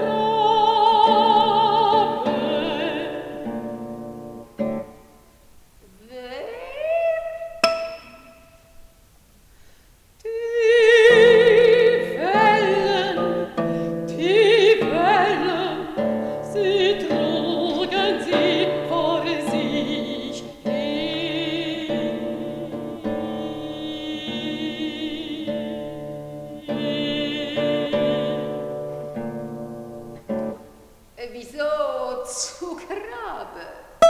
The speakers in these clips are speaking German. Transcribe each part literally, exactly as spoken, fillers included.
Wieso zu Grabe?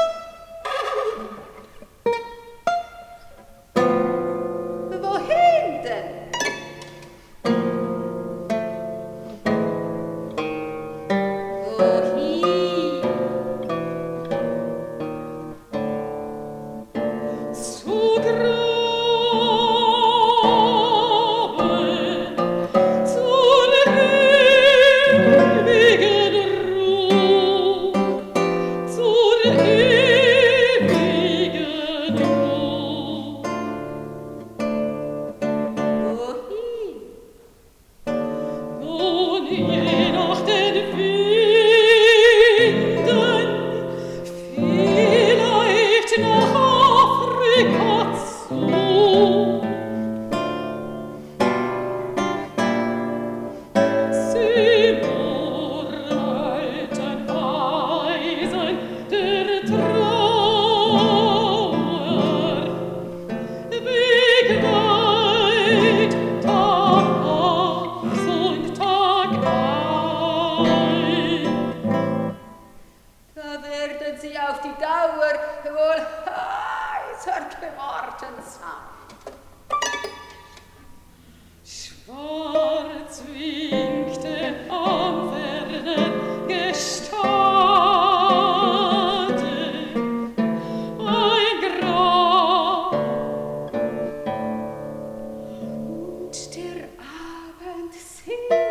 Wohin denn? Wohin? Zu Grabe, zur ewigen Ruh, zur ewigen Ruh. Wohin? Nun je nach den Winden, vielleicht nach Afrika zu. Sie nur alten Weisen der Trauer begleit Tag aus und Tag ein. Da werden sie auf die Dauer wohl heiser geworden sein. Schwarz winkte am fernen Gestade ein Grab, und der Abend singt